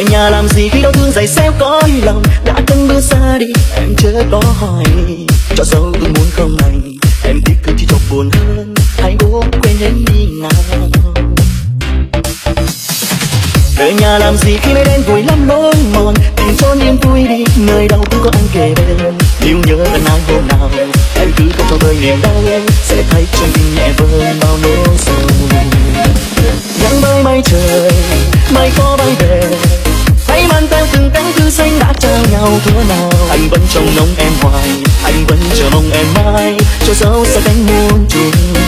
Về nhà làm gì khi đau thương dày xéo cõi lòng, đã từng bước xa đi em chớ có hỏi. Cho dấu ước muốn không này em tiếc cứ chỉ cho buồn hơn, hãy cố quên hết đi nào. Về nhà làm gì khi mây đen vùi lấp lối mòn, tìm chốn yên vui đi nơi đâu cũng có anh kề bên. Nếu nhớ lần ai hôm nào em cứ không cho vơi niềm đau, sẽ thấy trong tim nhẹ vơi bao nỗi sầu. Nắng bơi mây trời, mây có bay về, hãy mang theo từng cánh thư xanh đã trao nhau thuở nào. Anh vẫn trông ngóng em hoài, anh vẫn chờ mong em mãi, cho dấu xa cánh muôn trùng.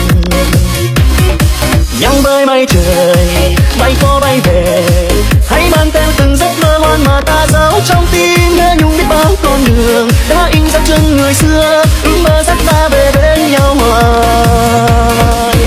Nhang bơi mây trời, bay có bay về, hãy mang theo từng giấc mơ hoang mà ta giấu trong tim. Nhớ nhung biết bao con đường đã in dấu chân người xưa, ước mơ dắt ta về bên nhau hoài.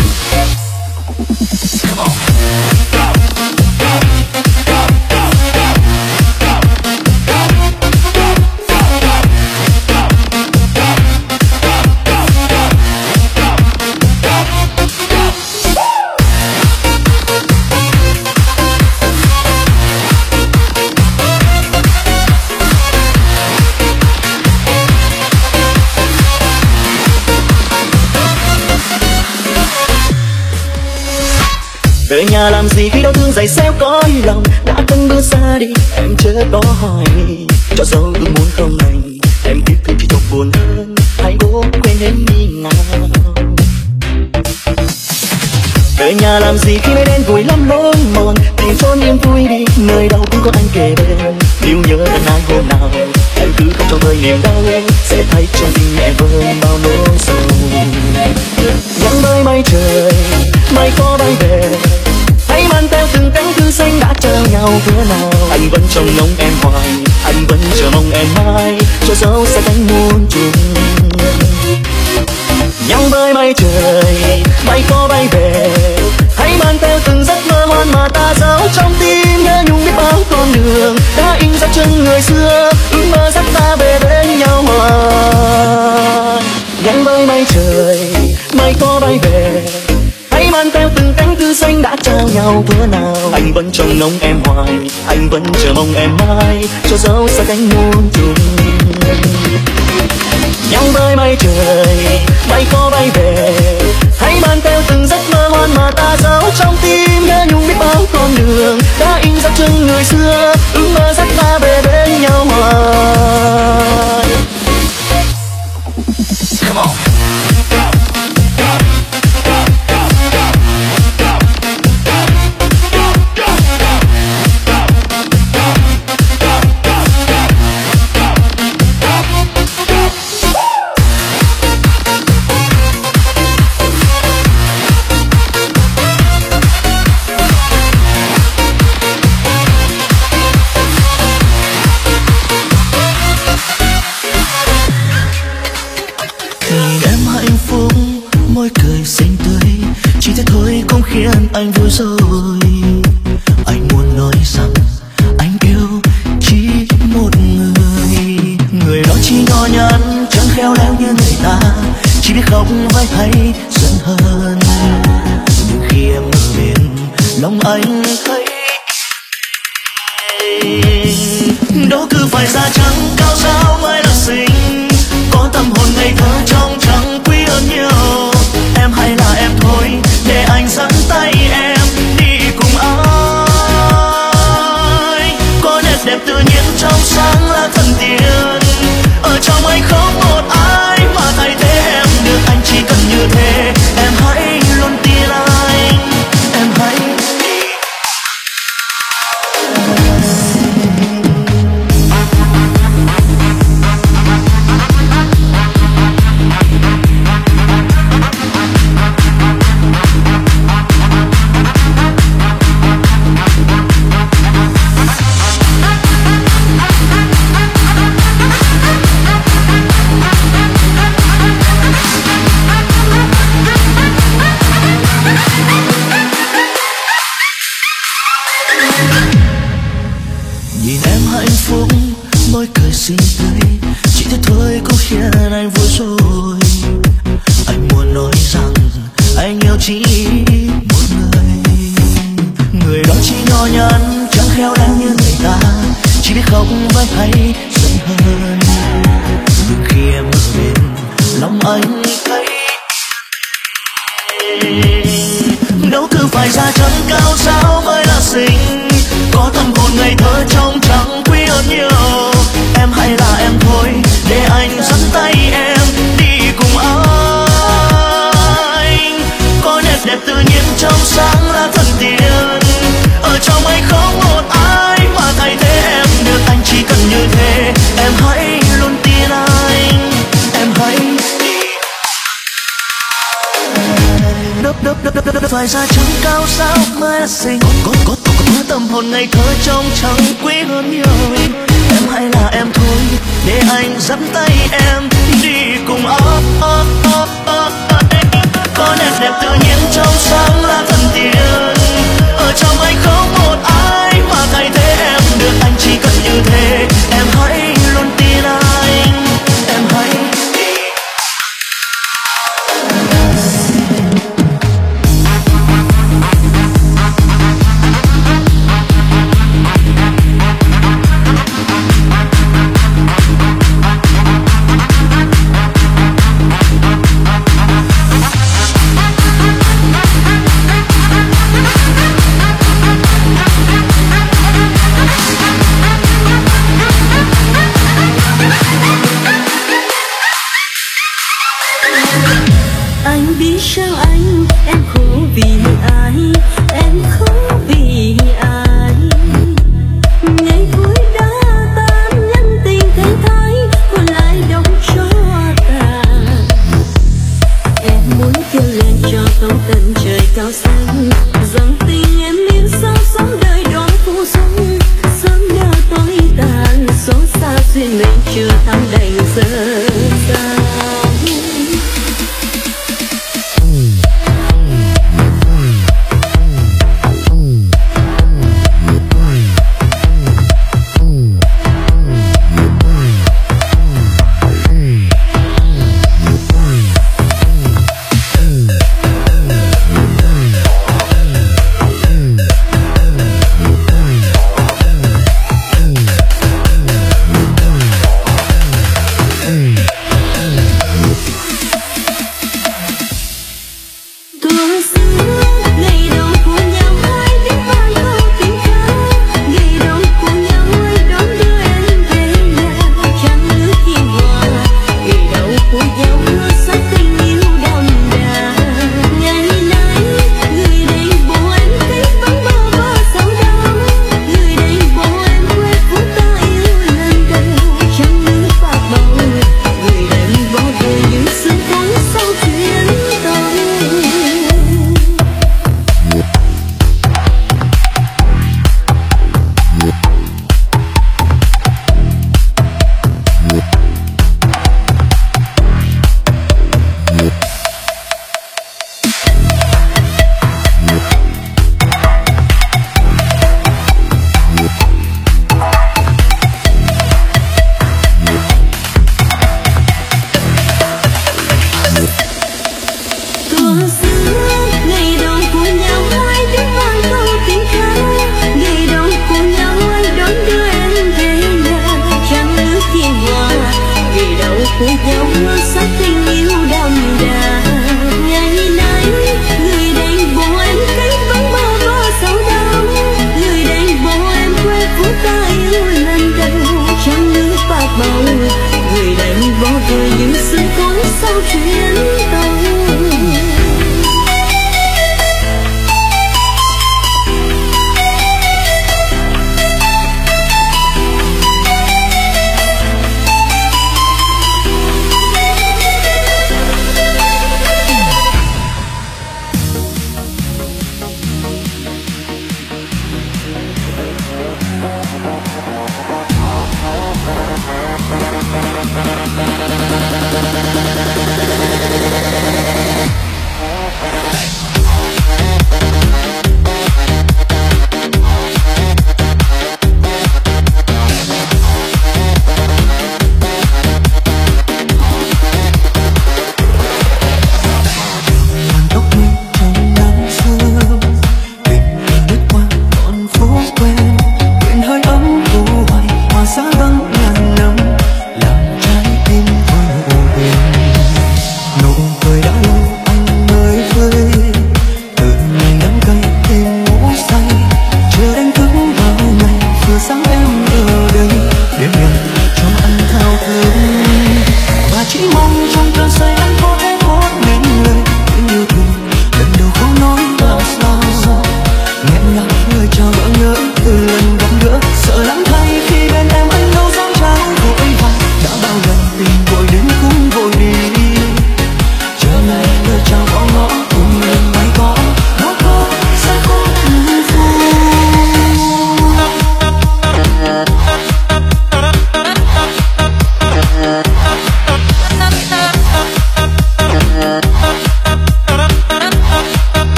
Về nhà làm gì khi đau thương dày xéo cõi lòng, đã từng bước xa đi em chớ có hỏi. Cho dấu ước muốn không này em tiếc thương chỉ chọc buồn hơn, hãy cố quên hết đi nào. Về nhà làm gì khi mây đen vùi lấp lối mòn, tìm chốn yên vui đi nơi đâu cũng có anh kề bên. Nếu nhớ lần ai hôm nào em cứ không cho vơi niềm đau, sẽ thấy trong tim nhẹ vơi bao nỗi sầu. Nhắn bơi mây trời, mây có bay về, hãy mang theo từng cánh thư xanh đã trao nhau thuở nào. Anh vẫn trông ngóng em hoài, anh vẫn chờ mong em mãi, cho dấu xa cánh muôn trùng. Nhang bơi mây trời, bay có bay về, hãy mang theo từng giấc mơ hoang mà ta giấu trong tim. Nhớ nhung biết bao con đường đã in dấu chân người xưa, ước mơ dắt ta về bên nhau hoài. Nhang bơi mây trời, mây có bay về, hãy mang theo từng cánh thư xanh đã trao nhau thuở nào. Anh vẫn trông ngóng em hoài, anh vẫn chờ mong em mãi, cho dấu xa cánh muôn trùng. Nhang bơi mây trời, bay có bay về, hãy mang theo từng giấc mơ hoang mà ta giấu trong tim. Nhớ nhung biết bao con đường đã in dấu chân người xưa, ước mơ dắt ta về bên nhau hoài. Come on. Khiến anh vui rồi, anh muốn nói rằng anh yêu chỉ một người. Người đó chỉ nhỏ nhắn chẳng khéo léo như người ta, chỉ biết khóc vai hay giận hờn. Nhưng khi em ở bên lòng anh thấy đâu cứ phải da trắng cao ráo mới là xinh, có tâm hồn ngây thơ trong trắng quý hơn nhiều. Em hay là em thôi, để anh dẫn tay em đi cùng anh. Có nét đẹp tự nhiên trong sáng là thần tiên, ở trong anh không một ai mà thay thế em được. Anh chỉ cần như thế, em hãy luôn tin anh, em hãy nhìn em hạnh phúc môi cười xinh tươi, chỉ thế thôi cũng khiến anh vui rồi. Anh muốn nói rằng anh yêu chỉ một người, người đó chỉ nhỏ nhắn chẳng khéo léo như chỉ biết khóc với hay giận hờn. Từ khi em ở bên lòng anh thấy đâu cứ phải ra chân cao giáo mới là xinh, có tâm hồn ngây thơ trong trắng quý hơn nhiều. Em hay là em thôi để anh dẫn tay em đi cùng anh, có nét đẹp tự nhiên trong sáng là thần tiên. Ở trong anh không một ai mà thay thế em được, anh chỉ cần như thế. Em hãy luôn tin anh, em hãy phải ra chân cao sao mới là xinh, có tâm hồn ngây thơ trong trắng quý hơn nhiều. Em hãy là em thôi để anh dẫn tay em đi cùng anh, có nét đẹp tự nhiên trong sáng là thần tiên. Ở trong anh không một ai mà thay thế em được, anh chỉ cần như thế. Em hãy luôn tin anh, em hãy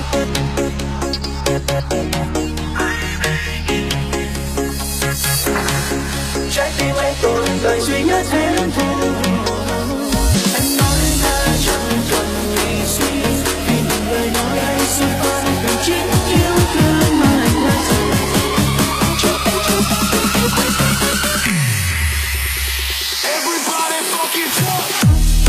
Trái tim anh tồn tại duy nhất em thôi. Anh nói ra chẳng cần nghĩ suy, vì những lời nói anh xuất phát từ chính yêu thương mà anh đã dành cho em. Everybody fucking talk.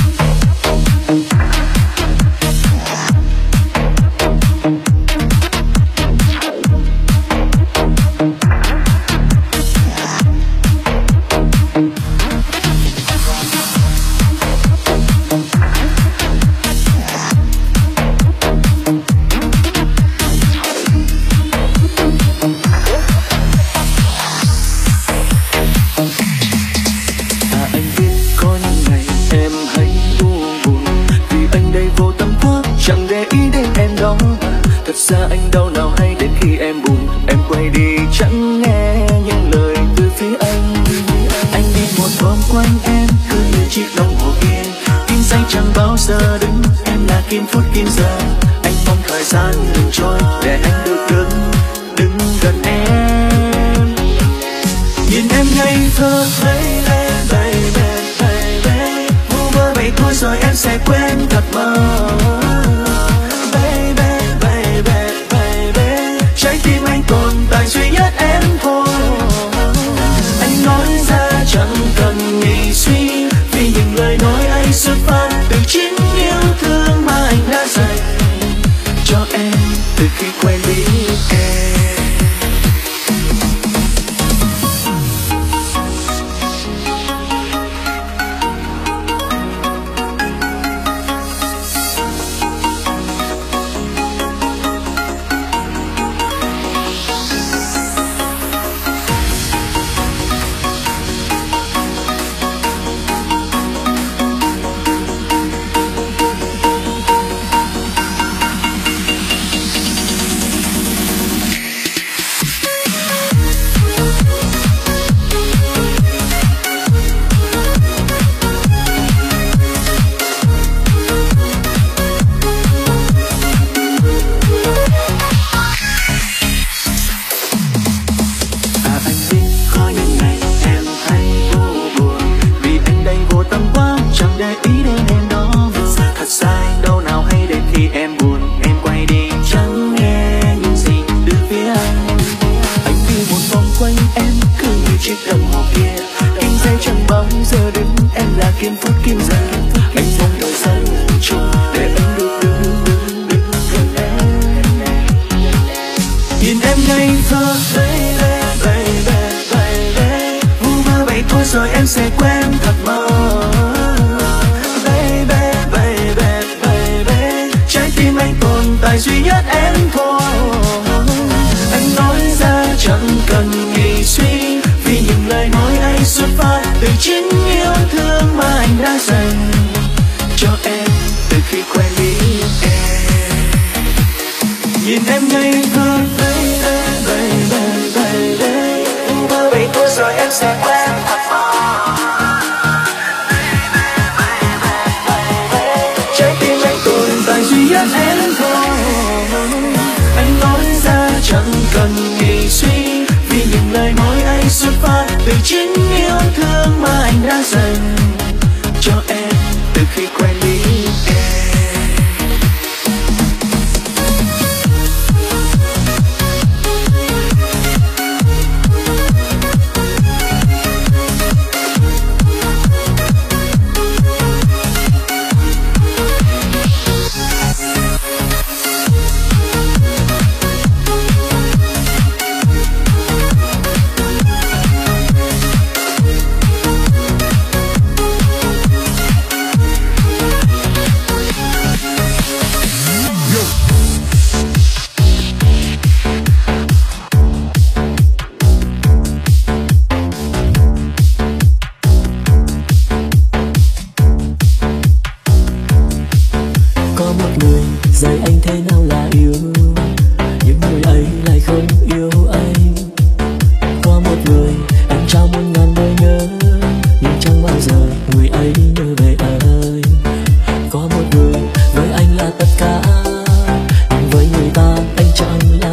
Thật ra anh đâu nào hay đến khi em buồn, em quay đi chẳng nghe những lời từ phía anh. Anh đi một vòng quanh em cứ như chiếc đồng hồ kia, kim danh chẳng bao giờ đứng, em là kim phút kim giờ. Anh mong thời gian đừng trôi để anh được đứng gần em. Nhìn em ngây thơ baby baby baby, vu vơ vậy thôi rồi em sẽ quên thật mơ. Trái tim anh tồn tại duy nhất em thôi. Anh nói ra chẳng cần nghĩ suy, vì những lời nói anh xuất phát từ chính yêu thương mà anh đã dành cho em từ khi quen biết em. Kim phút kim giờ, anh mong thời gian trôi để anh được đứng gần em. Nhìn em ngây thơ baby baby baby, vu vơ vậy thôi rồi em sẽ quên thật mơ. Baby baby baby, trái tim anh tồn tại duy nhất em thôi. Anh nói ra chẳng cần nghĩ suy, vì những lời nói anh xuất phát từ chính yêu thương mà anh đã dành cho em từ khi quen biết em. Nhìn em ngây thơ baby baby baby, vu vơ vậy thôi rồi em sẽ quen thật mơ. Trái tim anh tồn tại duy nhất em thôi. Anh nói ra chẳng cần nghĩ suy, vì những lời nói anh xuất phát từ chính yêu thương mà anh đã dành cho em từ khi quen biết em.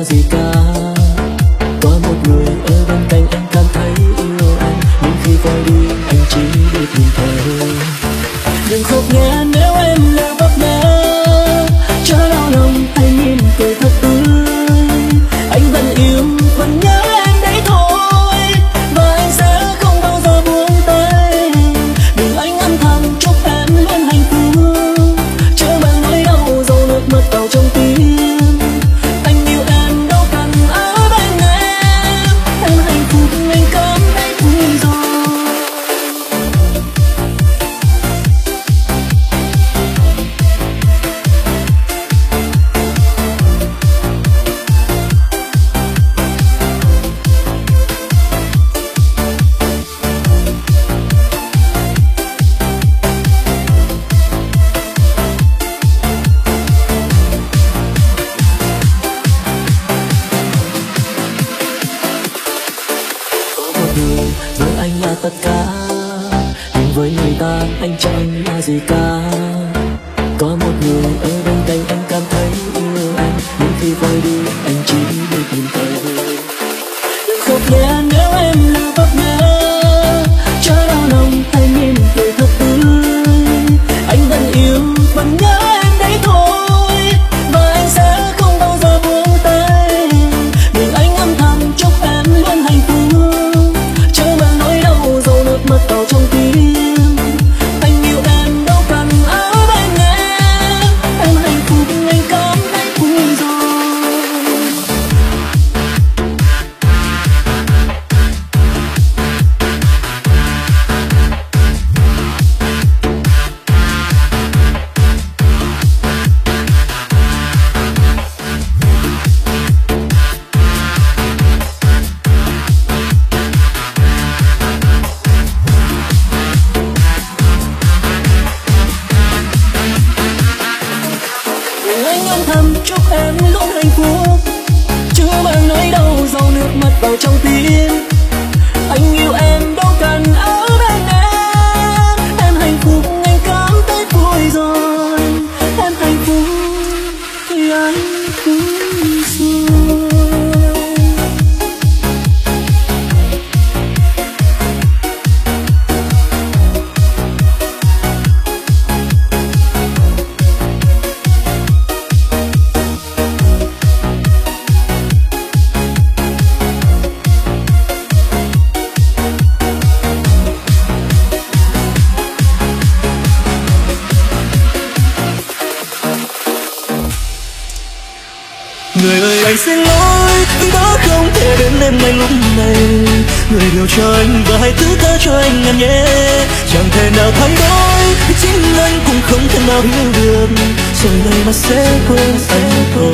gì cả. Có một người ở bên cạnh anh cảm thấy yêu anh, nhưng khi quay đi anh chỉ biết nhìn thôi. Đừng khóc nhé nếu em lỡ vấp ngã, chớ đau lòng anh nhìn cười thật tươi. Anh vẫn yêu vẫn nhớ em đấy thôi, và anh sẽ không bao giờ buông tay. Đừng anh âm thầm chúc em luôn hạnh phúc, chớ mang nỗi đau dầu nước mắt vào trong tim. Anh yêu em đâu cần ở bên em hạnh phúc anh cảm thấy vui rồi. Với anh là tất cả, nhưng với người ta anh chẳng là gì cả. Có một người ở bên cạnh anh cảm thấy yêu anh, nhưng khi quay đi anh chỉ biết nhìn thôi. Đừng khóc nhé nếu em lỡ vấp ngã, chớ đau lòng anh nhìn cười thật tươi. Anh vẫn yêu vẫn nhớ em đấy thôi, và anh sẽ không bao giờ buông tay. Đừng anh âm thầm chúc em luôn hạnh phúc, mất vào trong tim. Anh yêu em đâu cần ở bên em hạnh phúc anh cảm thấy vui rồi. Anh âm thầm chúc em luôn hạnh phúc, chưa mang nỗi đau dầu nước mắt vào trong tim. Anh yêu em đâu cần ở bên em hạnh phúc anh cảm thấy vui rồi. Em hạnh phúc thì anh vui rồi. Người ơi anh xin lỗi, đã không thể đến em ngay lúc này. Người điều cho anh và hãy thứ tha cho anh em nhé. Chẳng thể nào thay đổi, chính anh cũng không thể nào hiểu được. Rồi này mà sẽ quên anh rồi.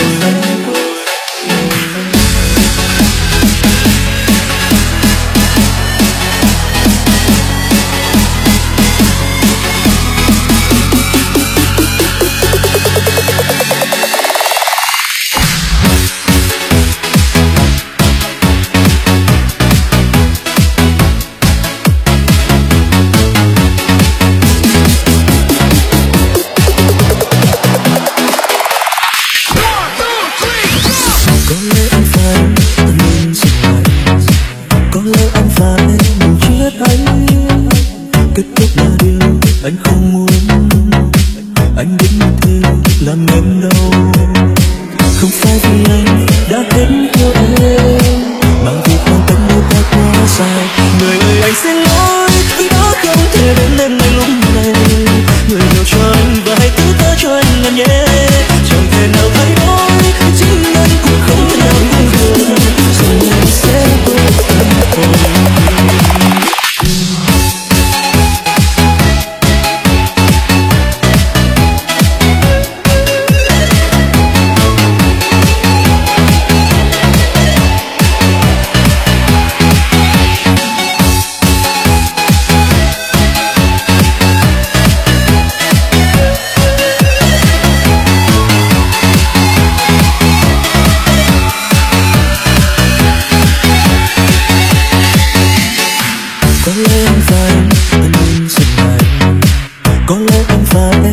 Kết thúc là điều anh không muốn, anh biết như thế làm em đau. Không phải vì anh đã hết yêu em, mà vì khoảng cách đưa ta quá dài. Người ơi anh xin lỗi, đã không thể đến em ngay lúc này. Người hiểu cho anh và hãy thứ tha cho anh em nhé. Chẳng thể nào thay đổi, chính anh cũng không thể nào hiểu được. Rồi anh sẽ quên anh thôi.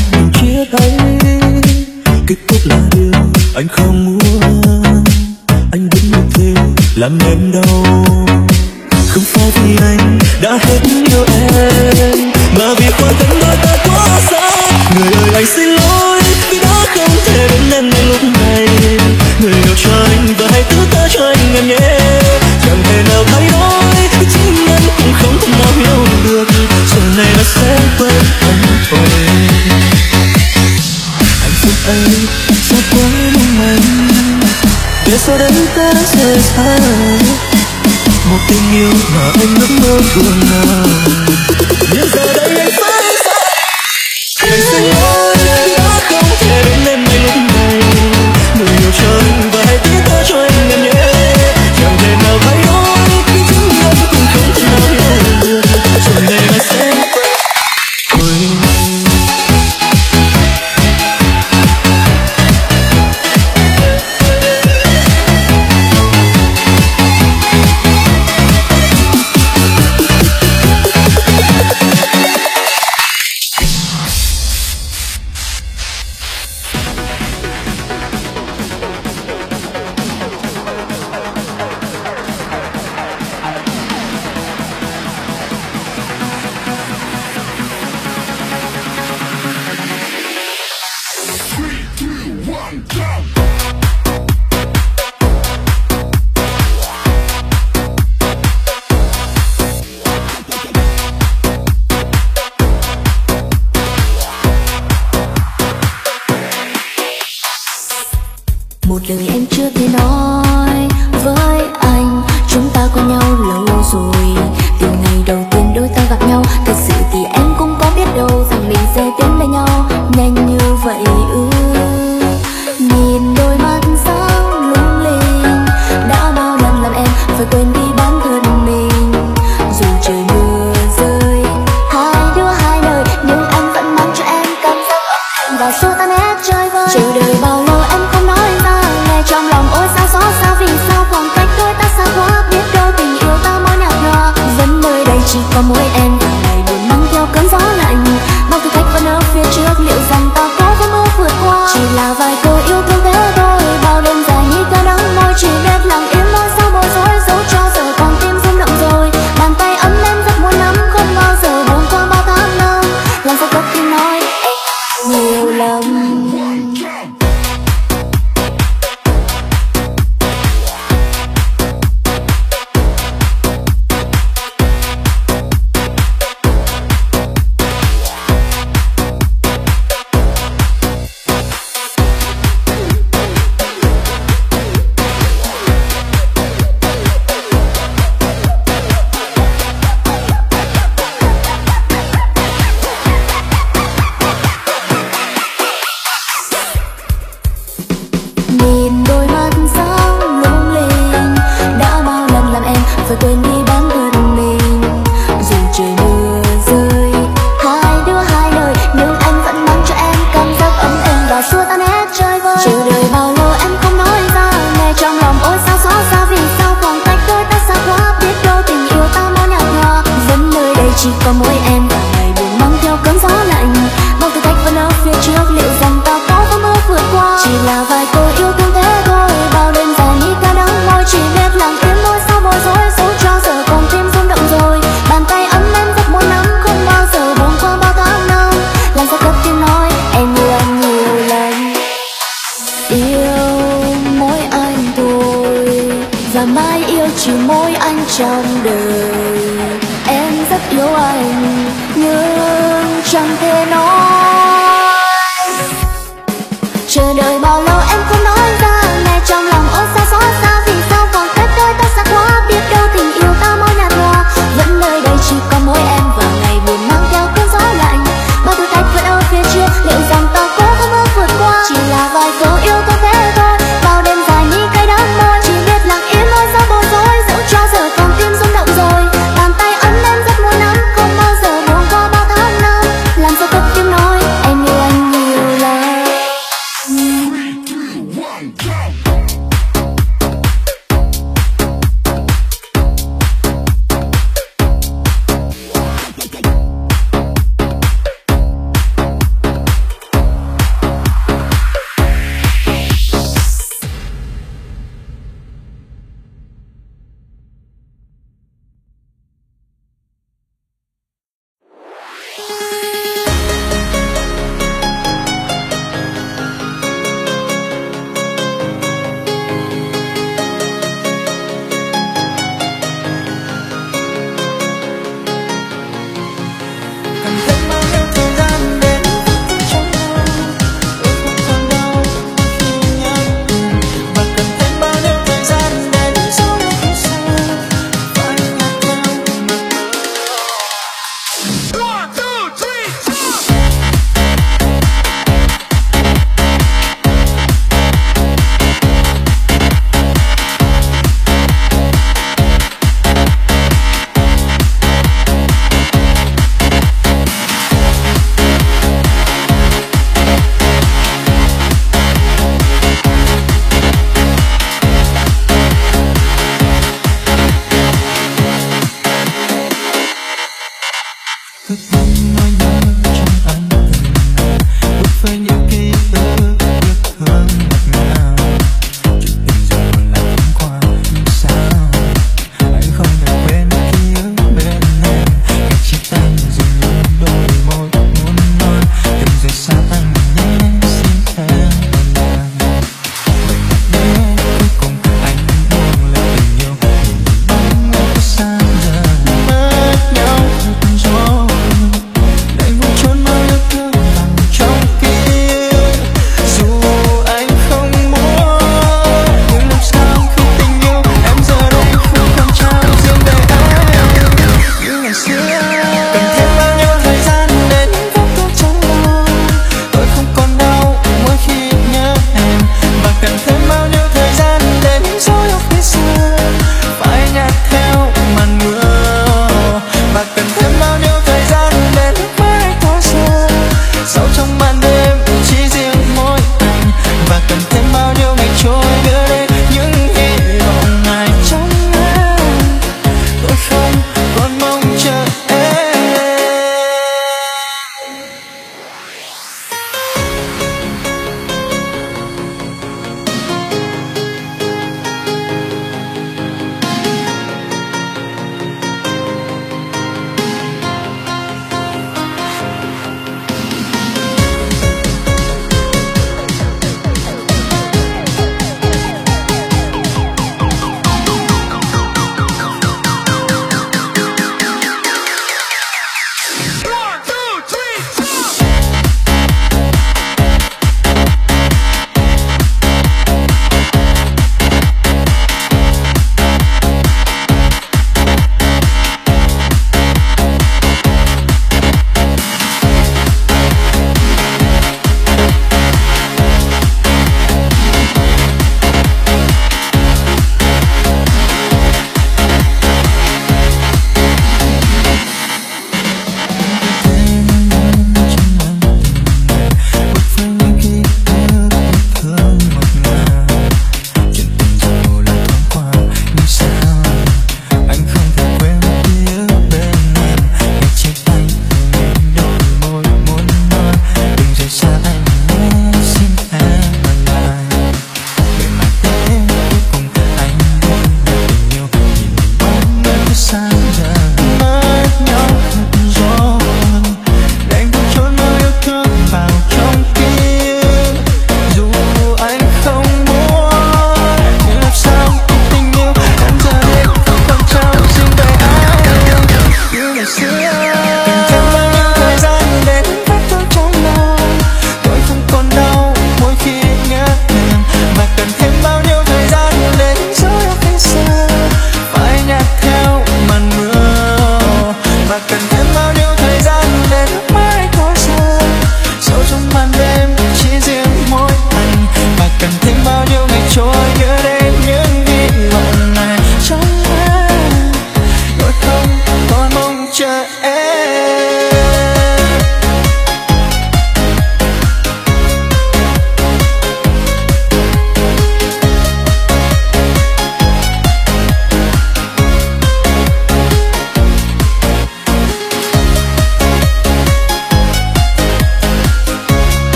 Kết thúc là điều anh không muốn, anh biết một thế làm em đau. Không phải vì anh đã hết yêu em, mà vì khoảng cách đôi ta quá xa. Người ơi anh xin lỗi vì đã không thể đến em ngay lúc này. Người yêu cho anh và hãy thứ tha cho anh em nhé. Chẳng thể nào thay đổi, chính anh cũng không thể nào hiểu được. Giờ này nó sẽ quên anh thôi. Hạnh phúc ấy sẽ quá mong manh, để sau đấy ta rời xa. Một tình yêu mà anh ước mơ thường nào, nhưng giờ đây anh phải xa. Anh xin lỗi vì đã không thể đến em ngay lúc này. Người yêu cho anh và hãy tiếc tha cho anh em nhé. Chẳng thể nào thay đổi, vì chính anh cũng không thể nào hiểu được. Rồi này là sẽ quên. Một lời em chưa thể nói với anh, chúng ta quen nhau lâu rồi. Từ ngày đầu tiên đôi ta gặp nhau, thật sự thì em cũng có biết đâu rằng mình sẽ tiến bên nhau nhanh như vậy. Nhìn đôi mắt sáng lung linh, đã bao lần làm em phải quên đi bản thân mình. Dù trời mưa rơi, hai đứa hai nơi, nhưng anh vẫn mang cho em cảm giác ấm êm và xua tan hết chơi vơi. Chờ đợi bao lâu em không nói ra, nghe trong lòng ôi sao xót xa. Vì sao khoảng cách đôi ta xa quá, biết đâu tình yêu ta mỗi nhạt nhòa. Vẫn nơi đây chỉ có mỗi em, và ngày buồn mang theo cơn gió lạnh. Bao thử thách vẫn ở phía trước, liệu rằng ta có thể mơ vượt qua. Chỉ là vài câu yêu thương thế thôi, bao đêm dài như ta đắng môi. Chỉ biết lặng im nỗi sao bối rối, dẫu cho giờ con tim rung động rồi. Bàn tay ấm em rất muốn nắm, không bao giờ buồn qua bao tháng năm. Làm sao cất tiếng nói em nhiều lắm. Nhìn đôi mắt sáng lung linh, đã bao lần làm em phải quên đi bản thân mình. Dù trời mưa rơi, hai đứa hai nơi, nhưng anh vẫn mang cho em cảm giác ấm êm và xua tan hết chơi vơi. Chờ đợi bao lâu em không nói ra, nghe trong lòng ôi sao xót xa. Vì sao khoảng cách đôi ta xa quá, biết đâu tình yêu ta mỗi nhạt nhòa. Vẫn nơi đây chỉ có mỗi em, và ngày buồn mang theo cơn gió lạnh. Bao thử thách vẫn ở phía trước, liệu rằng ta có thể mơ vượt qua. Chỉ là vài câu yêu thương thế thôi, bao đêm dài như ta đắng môi. Chỉ biết lặng im nỗi sao bối rối, dẫu cho giờ con tim rung động rồi. Bàn tay ấm em rất muốn nắm, không bao giờ buồn qua bao tháng năm. Làm sao cất tiếng nói em yêu anh nhiều lần. Yêu mỗi anh thôi, và mãi yêu chỉ mỗi anh trong đời. Em rất yêu anh nhưng chẳng thể nói. Chờ đợi bao lâu em không nói ra, nghe trong lòng ôi sao xót xa. Vì sao khoảng cách đôi ta xa quá, biết đâu tình yêu ta mỗi nhạt nhòa. Vẫn nơi đây chỉ có mỗi em, và ngày buồn mang theo cơn gió lạnh. Bao thử thách vẫn ở phía trước, liệu rằng ta có thể mơ vượt qua. Chỉ là vài câu yêu thương thế thôi, bao đêm dài như cay đắng môi. Chỉ biết lặng im nỗi sao bối rối, dẫu cho giờ con tim rung động rồi.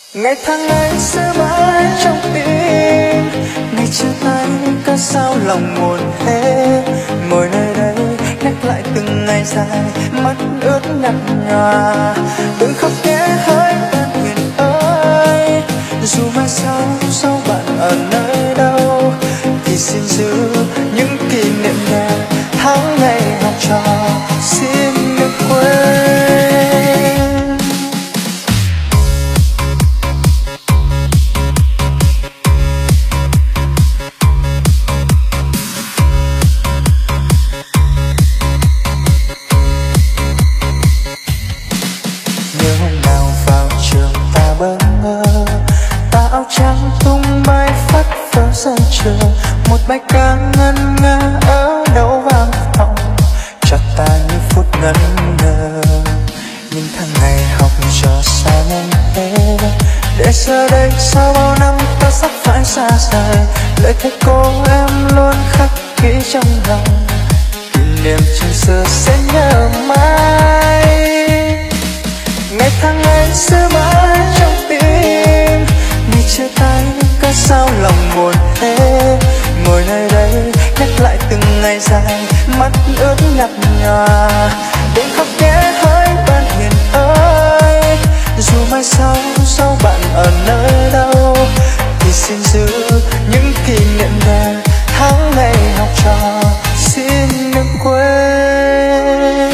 Ngày tháng ấy sẽ mãi trong tim, ngày chia tay cớ sao lòng buồn thế. Ngồi nơi đây nhắc lại từng ngày dài, mắt ướt nhạt nhòa. Đừng khóc nhé hỡi bạn hiền ơi, dù mai sau bạn ở nơi đâu, thì xin giữ những kỷ niệm đẹp tháng ngày học trò, xin đừng quên. Một bài ca ngân nga ở đâu vang vọng cho ta như phút ngẩn ngơ. Những tháng ngày học trò xa nhanh thế, để giờ đây sau bao năm ta sắp phải xa rời. Lời thầy cô em luôn khắc ghi trong lòng, kỷ niệm trường xưa sẽ nhớ mãi. Ngày tháng ấy sẽ mãi trong tim, ngày chia tay cớ sao lòng buồn thế. Ngồi nơi đây nhắc lại từng ngày dài, mắt ướt nhạt nhòa. Đừng khóc nhé hỡi bạn hiền ơi, dù mai sau bạn ở nơi đâu, thì xin giữ những kỷ niệm đẹp tháng ngày học trò, xin đừng quên.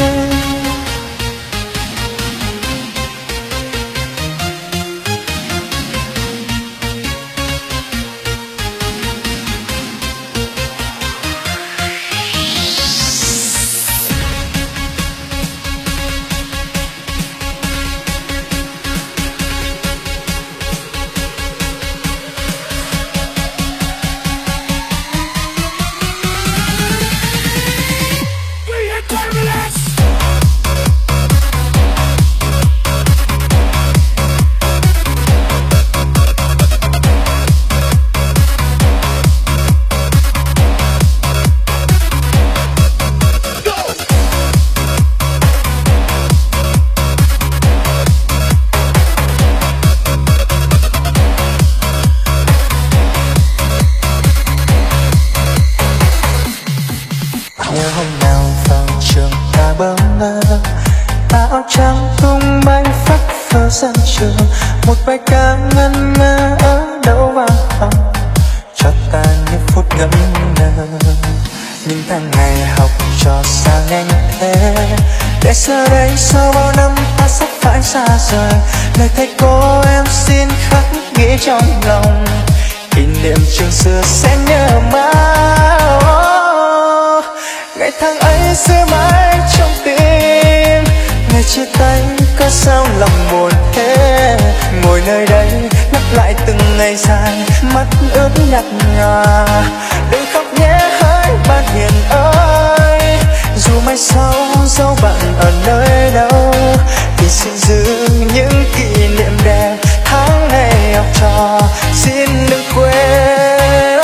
Sân trường một bài ca ngân nga ở đâu vang vọng cho ta những phút ngẩn ngơ. Những tháng ngày học trò xa nhanh thế, để giờ đây sau bao năm ta sắp phải xa rời. Lời thầy cô em xin khắc ghi trong lòng, kỷ niệm trường xưa sẽ nhớ mãi. Ngày tháng ấy sẽ mãi trong tim, ngày chia tay cớ sao lòng buồn thế. Ngồi nơi đây nhắc lại từng ngày dài, mắt ướt nhạt nhòa. Đừng khóc nhé hỡi bạn hiền ơi, dù mai sau bạn ở nơi đâu, thì xin giữ những kỷ niệm đẹp tháng ngày học trò, xin đừng quên.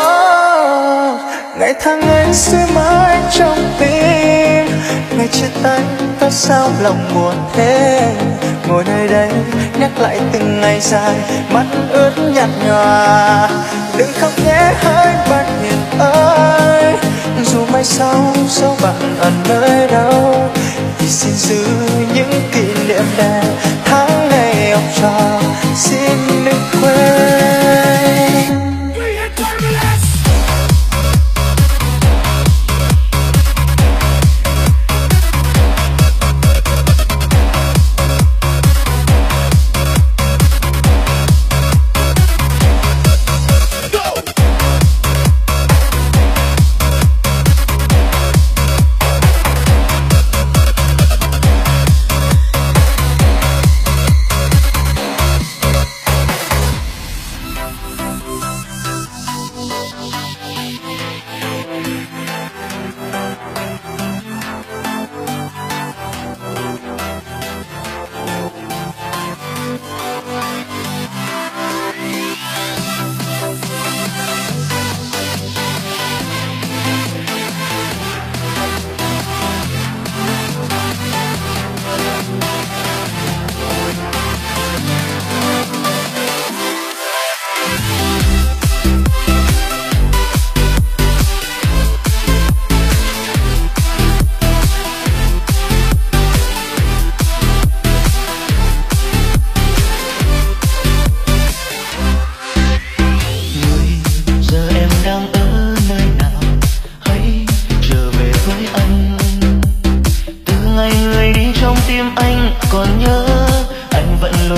Ngày tháng ấy sẽ mãi trong tim, ngày chia tay cớ sao lòng buồn thế. Ngồi nơi đây nhắc lại từng ngày dài, mắt ướt nhạt nhòa. Đừng khóc nhé hỡi bạn hiền ơi, dù mai sau bạn ở nơi đâu, thì xin giữ những kỷ niệm đẹp tháng ngày học trò, xin đừng quên.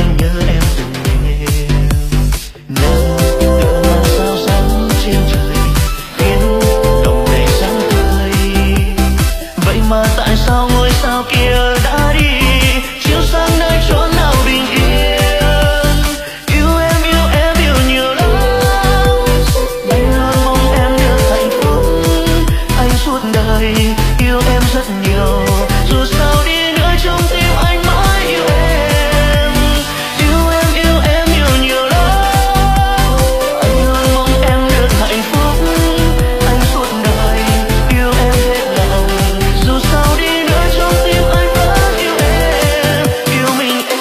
anh nhớ em từng đêm. Nắng tựa mà sao sáng trên trời khiến lòng này sáng tươi. Vậy mà tại sao ngôi sao kia đã đi, chiếu sáng nơi chốn nào bình yên. Yêu em yêu nhiều lắm, anh luôn mong em được hạnh phúc. Anh suốt đời yêu em rất nhiều, dù sao đi nữa trong tim anh mãi yêu em. Yêu em yêu nhiều lắm, anh luôn mong em được hạnh phúc. Anh suốt đời yêu em hết lòng, dù sao đi nữa trong tim anh vẫn yêu em, yêu mình em.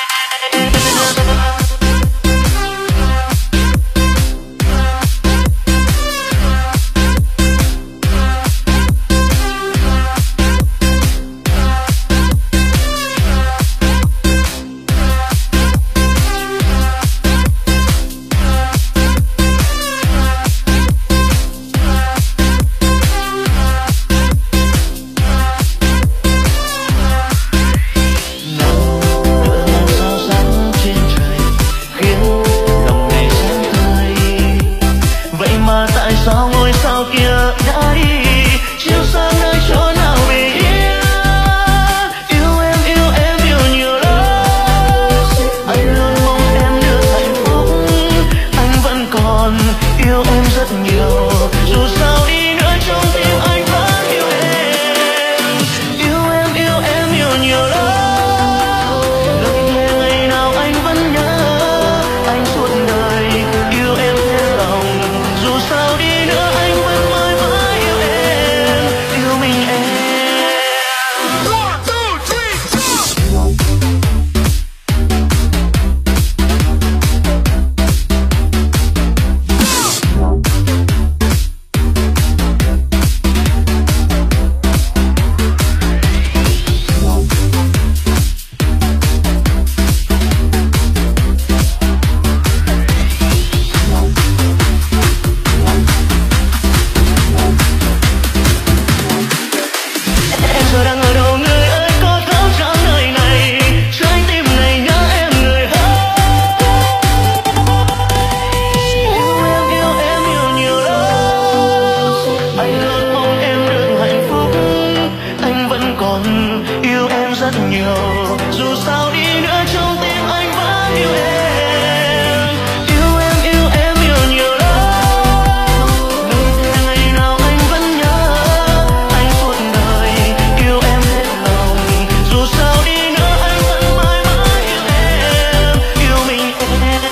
Sao ngôi sao kia đã đi, chiếu sáng nơi chỗ nào bình yên. Yêu em yêu nhiều lắm, anh luôn mong em được hạnh phúc. Anh vẫn còn yêu em rất nhiều, dù sao đi nữa trong tim anh vẫn yêu em. Yêu em yêu nhiều lắm, lời thề ngày nào anh vẫn nhớ. Anh suốt đời yêu em hết lòng, dù sao đi nữa anh vẫn mãi mãi yêu em, yêu mình em. Em giờ đang ở đâu người ơi, có thấu trong đời này, trái tim này nhớ em người hỡi. Yêu em yêu nhiều lắm, anh luôn mong em được hạnh phúc. Anh vẫn còn yêu em rất nhiều, dù sao đi nữa trong tim anh vẫn yêu em. Yêu em yêu nhiều lắm, lời thề ngày nào anh vẫn nhớ. Anh suốt đời yêu em hết lòng, dù sao đi nữa anh vẫn mãi mãi yêu em, yêu mình em.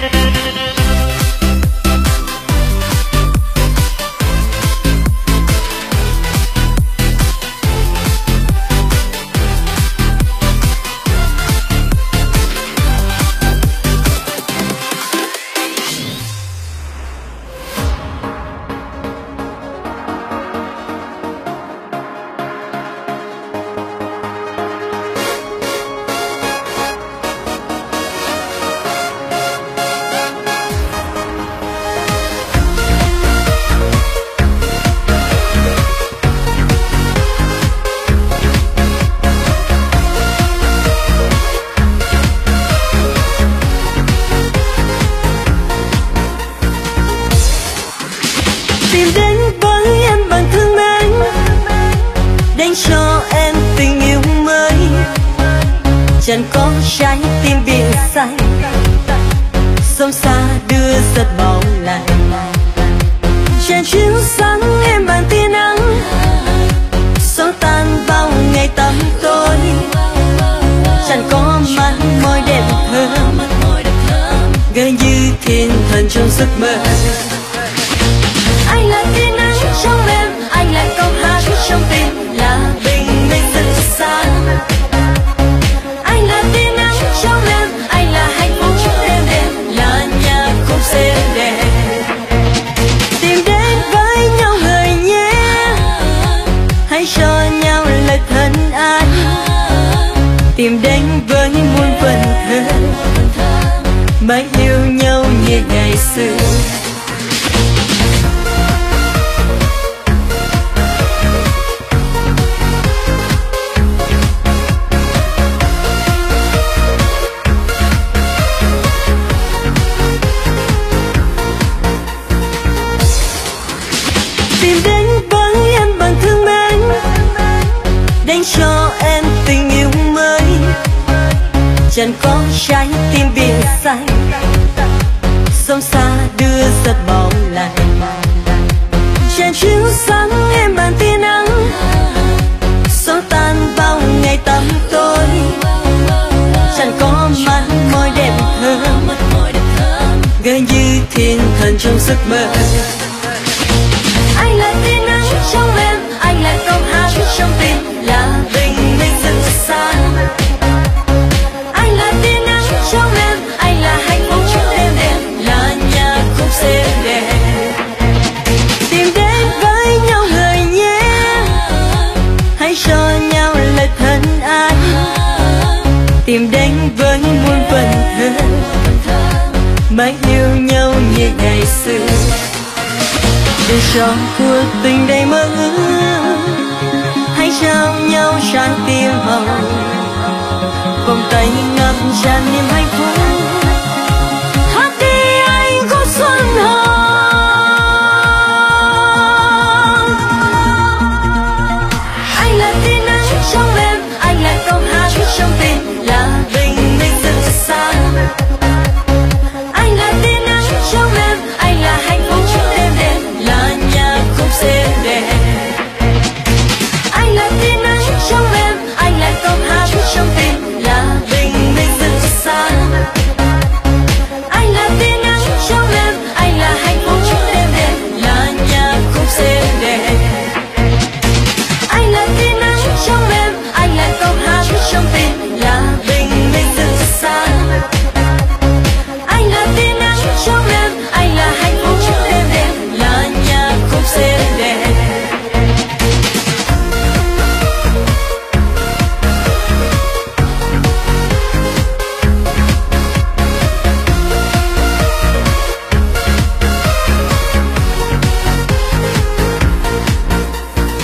Tìm đến với em bằng thương mến, đến cho em tình yêu mới. Chẳng có trái tim biển xanh, sông xa đưa giật bóng lại. Chẳng chiếu sáng em bằng tia nắng, xóa tan bao ngày tăm tối. Chẳng có mắt môi đẹp thơm, gần như thiên thần trong giấc mơ. Anh là tia nắng trong em, anh là câu hát trong tim, là bình minh rực sáng. Anh là tia nắng trong em, anh là hạnh phúc êm đềm, là nhạc khúc êm đềm. Tìm đến với nhau người nhé, hãy cho nhau lời thân ái. Tìm đến với muôn vần thơ, mãi yêu nhau như ngày xưa. đến cho em tình yêu mới. Chẳng có trái tim biển xanh, sông xa đưa giật bóng lạnh. Chẳng chiếu sáng em bàn tia nắng, xóa tan bao ngày tăm tối. Chẳng có mắt môi đẹp thơm, gần như thiên thần trong giấc mơ. Anh là tia nắng trong em, anh là câu hát trong tim, là bình minh rực sáng. Anh là tia nắng trong em, anh là hạnh phúc trong đêm đêm, là nhạc khúc êm đềm. Tìm đến với nhau người nhé, hãy cho nhau lời thân ái. Tìm đến với muôn vần thơ, mãi yêu nhau như ngày xưa. Để cho cuộc tình đầy mơ ước, hãy trao nhau trái tim hồng, vòng tay ngập tràn niềm hạnh phúc.